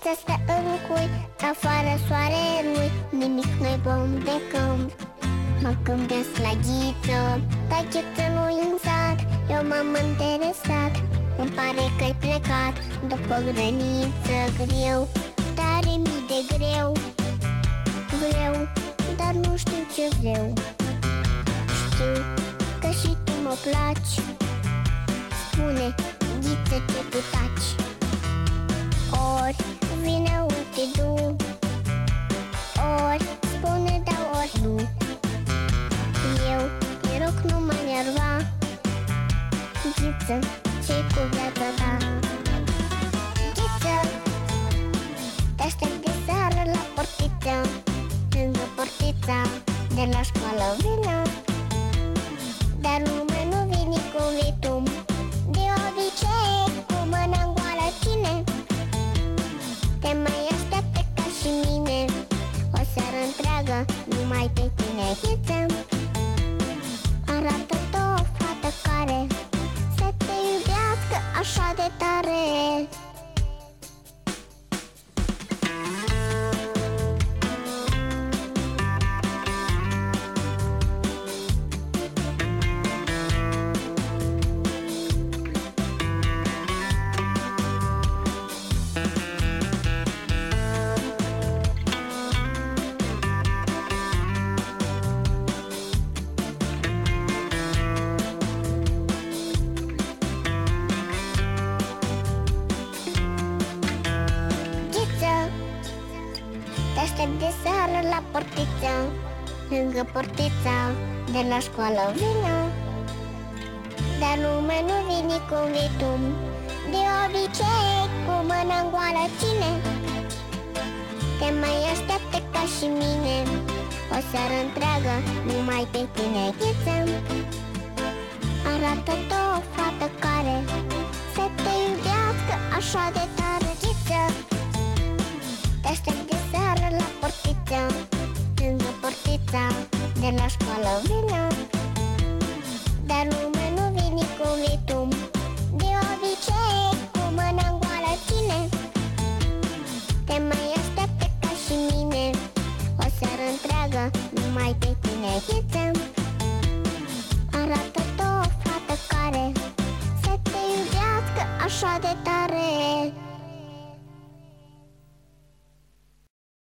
Ghiță stă în cui, afară soare nu-i, nimic nu-i bun de când. Mă gândesc la Ghiță, dar Ghiță nu-i în sat. Eu m-am interesat, îmi pare că-i plecat după grăniță greu. Tare mi de greu, vreau, dar nu știu ce vreau. Știu că și tu mă placi, spune, Ghiță, ce tu taci. Ori vine, ori te du, ori spune da, ori nu. Eu te rog, nu mă enerva, Ghiță, ce-i cu viața ta? Ghiță, te aștept de seară la portiță, lângă portița de la școală vină. Dar lumea nu vine cum vii tu, de obicei cu mâna în goală cine te mai așteaptă ca și mine, o seară întreagă numai pe tine. Ghiță, arată-te o fată care să te iubească așa de tare. Te aștept de seară la portiță, lângă portița de la școală vină. Dar lumea nu vine cum vii tu, de obicei cu mâna în goală cine te mai așteaptă ca și mine, o seară întreagă numai pe tine. Ghiță, arată-te o fată care să te iubească așa de tare. Ghiță, te aștept de seară la portiță, lângă portița de la școală vină. Dar lumea nu vine cum vii tu, de obicei cu mâna în goală cine te mai așteaptă ca și mine, o seară întreagă numai pe tine. Ghiță, arată-te o fată care să te iubească așa de tare.